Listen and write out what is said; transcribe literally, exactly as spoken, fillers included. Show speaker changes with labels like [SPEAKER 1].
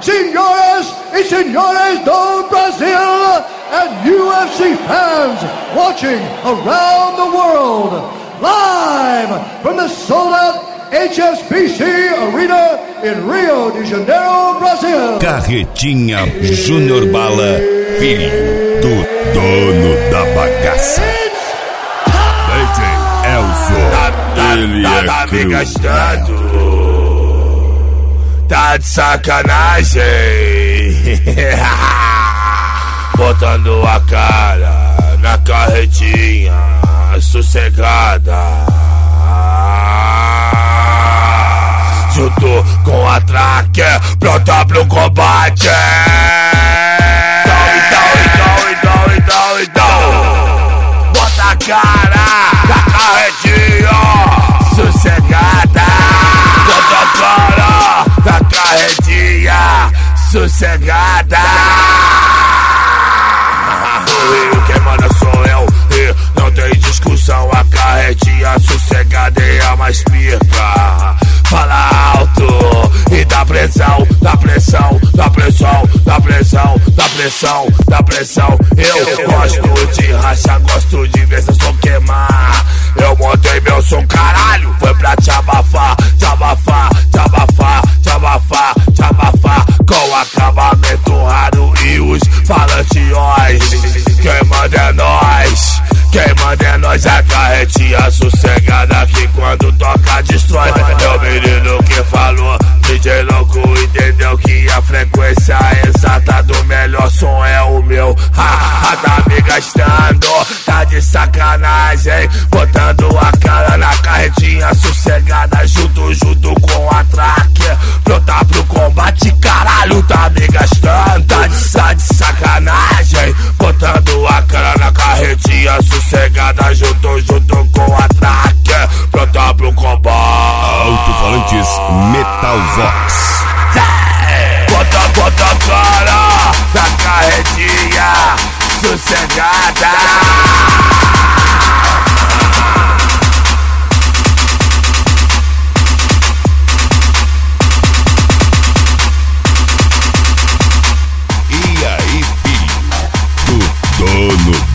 [SPEAKER 1] senhoras e senhores do Brasil, and U F C fans watching around the world, live from the sold-out H S B C Arena in Rio de Janeiro, Brasil.
[SPEAKER 2] Carretinha Júnior Bala, filho do dono da bagaça. D J Elzo,
[SPEAKER 3] tá,
[SPEAKER 2] ele
[SPEAKER 3] tá,
[SPEAKER 2] é
[SPEAKER 3] tá me
[SPEAKER 2] cru.
[SPEAKER 3] gastando, tá de sacanagem. Botando a cara na carretinha sossegada, junto com a tracker, pronta pro combate. Então, então, então, então, então, bota a cara na carretinha sossegada. Bota a cara na carretinha sossegada. O Rio quem manda sou eu e não tem discussão. A carretinha sossegada é a mais pica. Fala alto e dá pressão, dá pressão, dá pressão, dá pressão, dá pressão, dá pressão. Eu gosto de rachar, gosto de ver seu som queimar. Eu montei meu som, caralho, foi pra te abafar, te abafar, te abafar, te abafar, te abafar. Com acabamento raro e os falanteões. Quem manda é nós, quem manda é nós. A carretinha sossegada que quando toca destrói. Meu menino que falou, D J louco entendeu que a frequência exata do melhor som é o meu. Ha, tá me gastando, tá de sacanagem. Botando a cara na carretinha sossegada, junto, junto com a tracker, pronta pro combate. Caralho, tá me gastando, tá de, tá de sacanagem. Botando a cara na carretinha sossegada, junto, junto com a tracker, pronta pro combate.
[SPEAKER 2] Alto-falantes Metal Vox.
[SPEAKER 3] Bota, bota a cara na carretinha sossegada.
[SPEAKER 2] E aí, filho do dono